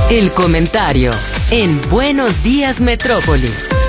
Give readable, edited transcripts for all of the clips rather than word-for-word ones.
El comentario en Buenos Días Metrópoli.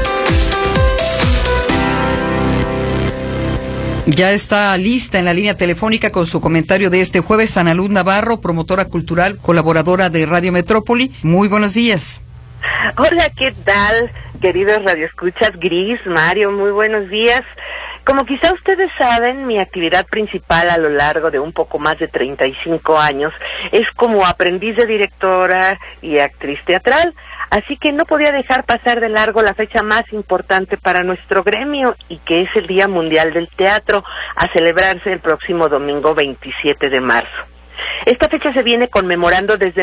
Ya está lista en la línea telefónica con su comentario de este jueves Ana Luz Navarro, promotora cultural, colaboradora de Radio Metrópoli. Muy buenos días. Hola, ¿qué tal, queridos radioescuchas? Gris, Mario, muy buenos días. Como quizá ustedes saben, mi actividad principal a lo largo de un poco más de 35 años es como aprendiz de directora y actriz teatral, así que no podía dejar pasar de largo la fecha más importante para nuestro gremio, y que es el Día Mundial del Teatro, a celebrarse el próximo domingo 27 de marzo. Esta fecha se viene conmemorando desde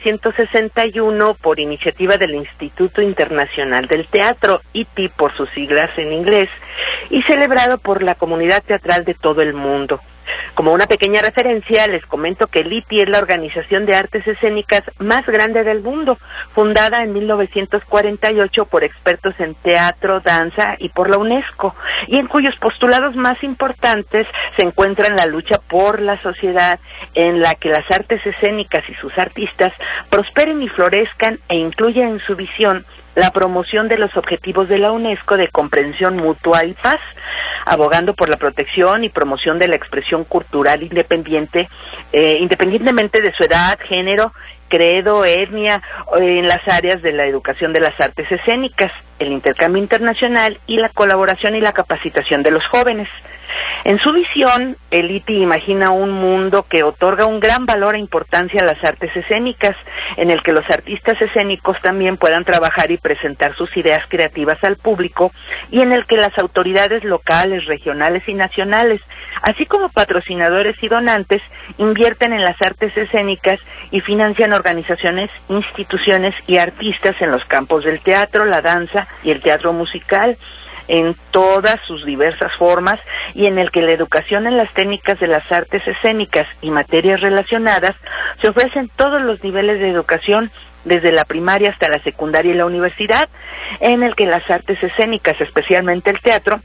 1961 por iniciativa del Instituto Internacional del Teatro, ITI por sus siglas en inglés, y celebrado por la comunidad teatral de todo el mundo. Como una pequeña referencia, les comento que el ITI es la organización de artes escénicas más grande del mundo, fundada en 1948 por expertos en teatro, danza y por la UNESCO, y en cuyos postulados más importantes se encuentran la lucha por la sociedad en la que las artes escénicas y sus artistas prosperen y florezcan, e incluya en su visión la promoción de los objetivos de la UNESCO de comprensión mutua y paz, abogando por la protección y promoción de la expresión cultural independiente, independientemente de su edad, género, credo, etnia, en las áreas de la educación de las artes escénicas, el intercambio internacional y la colaboración y la capacitación de los jóvenes. En su visión, el ITI imagina un mundo que otorga un gran valor e importancia a las artes escénicas, en el que los artistas escénicos también puedan trabajar y presentar sus ideas creativas al público, y en el que las autoridades locales, regionales y nacionales, así como patrocinadores y donantes, invierten en las artes escénicas y financian organizaciones, instituciones y artistas en los campos del teatro, la danza y el teatro musical, en todas sus diversas formas, y en el que la educación en las técnicas de las artes escénicas y materias relacionadas se ofrecen todos los niveles de educación, desde la primaria hasta la secundaria y la universidad, en el que las artes escénicas, especialmente el teatro,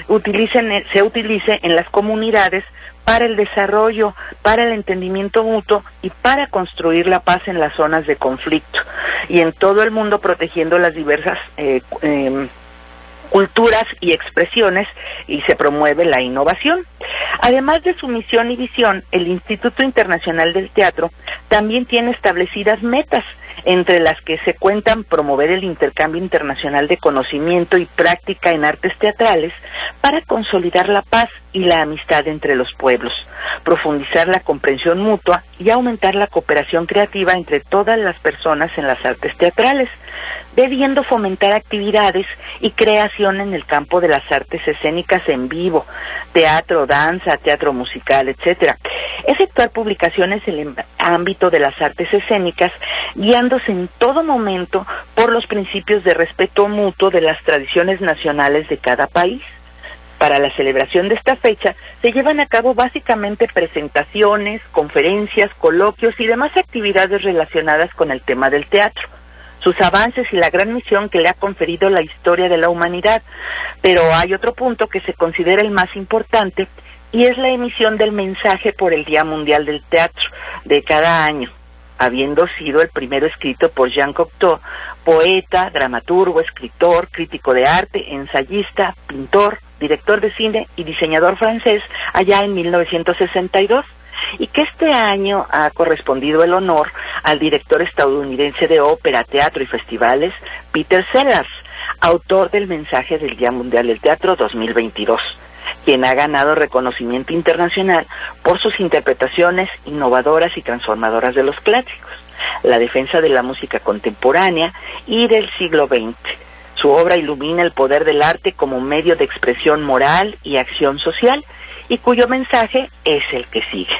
se utilice en las comunidades para el desarrollo, para el entendimiento mutuo y para construir la paz en las zonas de conflicto, y en todo el mundo protegiendo las diversas culturas y expresiones, y se promueve la innovación. Además de su misión y visión, el Instituto Internacional del Teatro también tiene establecidas metas, entre las que se cuentan promover el intercambio internacional de conocimiento y práctica en artes teatrales para consolidar la paz y la amistad entre los pueblos, profundizar la comprensión mutua y aumentar la cooperación creativa entre todas las personas en las artes teatrales, debiendo fomentar actividades y creación en el campo de las artes escénicas en vivo, teatro, danza, teatro musical, etcétera. Efectuar publicaciones en el ámbito de las artes escénicas, guiándose en todo momento por los principios de respeto mutuo de las tradiciones nacionales de cada país. Para la celebración de esta fecha se llevan a cabo básicamente presentaciones, conferencias, coloquios y demás actividades relacionadas con el tema del teatro, sus avances y la gran misión que le ha conferido la historia de la humanidad. Pero hay otro punto que se considera el más importante, y es la emisión del mensaje por el Día Mundial del Teatro de cada año, habiendo sido el primero escrito por Jean Cocteau, poeta, dramaturgo, escritor, crítico de arte, ensayista, pintor, director de cine y diseñador francés, allá en 1962, y que este año ha correspondido el honor al director estadounidense de ópera, teatro y festivales, Peter Sellars, autor del mensaje del Día Mundial del Teatro 2022, quien ha ganado reconocimiento internacional por sus interpretaciones innovadoras y transformadoras de los clásicos, la defensa de la música contemporánea y del siglo XX. Su obra ilumina el poder del arte como medio de expresión moral y acción social, y cuyo mensaje es el que sigue.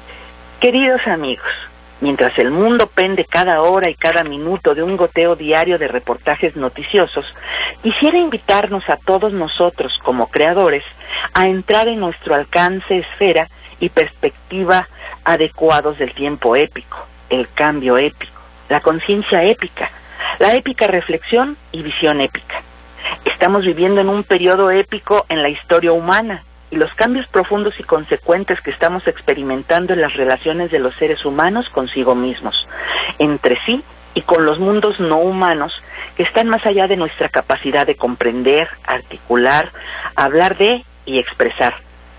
Queridos amigos, mientras el mundo pende cada hora y cada minuto de un goteo diario de reportajes noticiosos, quisiera invitarnos a todos nosotros como creadores a entrar en nuestro alcance, esfera y perspectiva adecuados del tiempo épico, el cambio épico, la conciencia épica, la épica reflexión y visión épica. Estamos viviendo en un periodo épico en la historia humana, y los cambios profundos y consecuentes que estamos experimentando en las relaciones de los seres humanos consigo mismos, entre sí y con los mundos no humanos que están más allá de nuestra capacidad de comprender, articular, hablar de y expresar.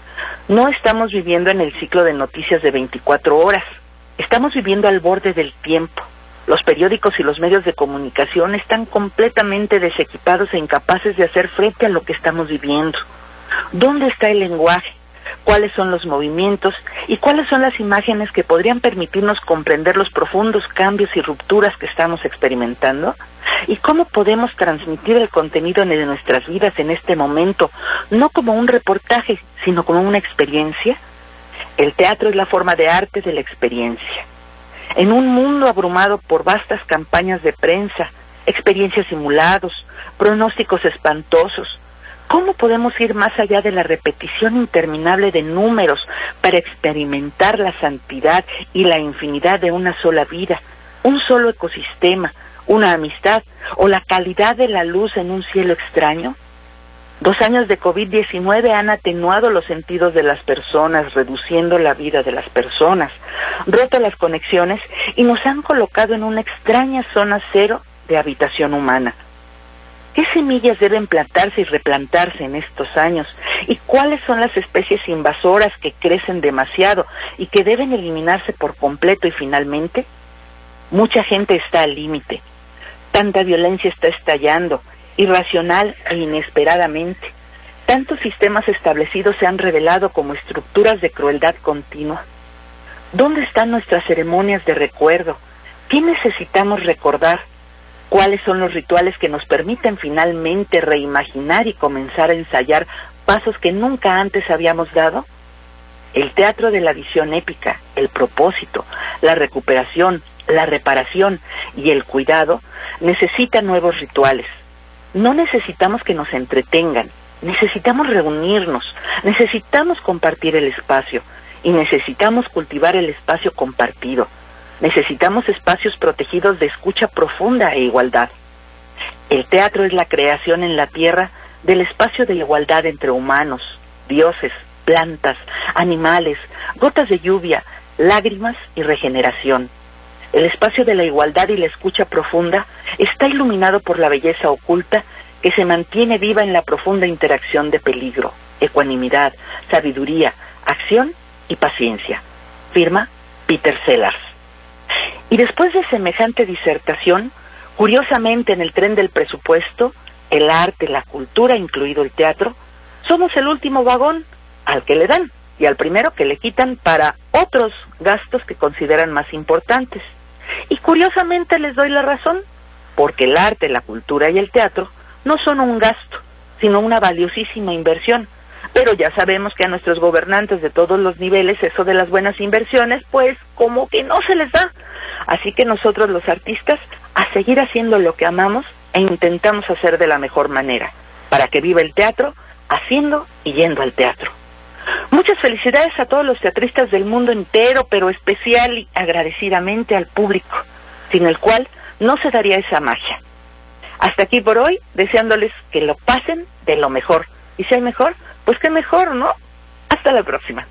No estamos viviendo en el ciclo de noticias de 24 horas, estamos viviendo al borde del tiempo. Los periódicos y los medios de comunicación están completamente desequipados e incapaces de hacer frente a lo que estamos viviendo. ¿Dónde está el lenguaje? ¿Cuáles son los movimientos? ¿Y cuáles son las imágenes que podrían permitirnos comprender los profundos cambios y rupturas que estamos experimentando? ¿Y cómo podemos transmitir el contenido de nuestras vidas en este momento, no como un reportaje, sino como una experiencia? El teatro es la forma de arte de la experiencia. En un mundo abrumado por vastas campañas de prensa, experiencias simulados, pronósticos espantosos, ¿cómo podemos ir más allá de la repetición interminable de números para experimentar la santidad y la infinidad de una sola vida, un solo ecosistema, una amistad o la calidad de la luz en un cielo extraño? 2 años de COVID-19 han atenuado los sentidos de las personas, reduciendo la vida de las personas, roto las conexiones y nos han colocado en una extraña zona cero de habitación humana. ¿Qué semillas deben plantarse y replantarse en estos años? ¿Y cuáles son las especies invasoras que crecen demasiado y que deben eliminarse por completo y finalmente? Mucha gente está al límite. Tanta violencia está estallando, irracional e inesperadamente. Tantos sistemas establecidos se han revelado como estructuras de crueldad continua. ¿Dónde están nuestras ceremonias de recuerdo? ¿Qué necesitamos recordar? ¿Cuáles son los rituales que nos permiten finalmente reimaginar y comenzar a ensayar pasos que nunca antes habíamos dado? El teatro de la visión épica, el propósito, la recuperación, la reparación y el cuidado necesitan nuevos rituales. No necesitamos que nos entretengan, necesitamos reunirnos, necesitamos compartir el espacio y necesitamos cultivar el espacio compartido. Necesitamos espacios protegidos de escucha profunda e igualdad. El teatro es la creación en la tierra del espacio de igualdad entre humanos, dioses, plantas, animales, gotas de lluvia, lágrimas y regeneración. El espacio de la igualdad y la escucha profunda está iluminado por la belleza oculta que se mantiene viva en la profunda interacción de peligro, ecuanimidad, sabiduría, acción y paciencia. Firma Peter Sellars. Y después de semejante disertación, curiosamente en el tren del presupuesto, el arte, la cultura, incluido el teatro, somos el último vagón al que le dan y al primero que le quitan para otros gastos que consideran más importantes. Y curiosamente les doy la razón, porque el arte, la cultura y el teatro no son un gasto, sino una valiosísima inversión. Pero ya sabemos que a nuestros gobernantes de todos los niveles eso de las buenas inversiones, pues como que no se les da. Así que nosotros los artistas, a seguir haciendo lo que amamos e intentamos hacer de la mejor manera, para que viva el teatro, haciendo y yendo al teatro. Muchas felicidades a todos los teatristas del mundo entero, pero especial y agradecidamente al público, sin el cual no se daría esa magia. Hasta aquí por hoy, deseándoles que lo pasen de lo mejor. Y si hay mejor, pues qué mejor, ¿no? Hasta la próxima.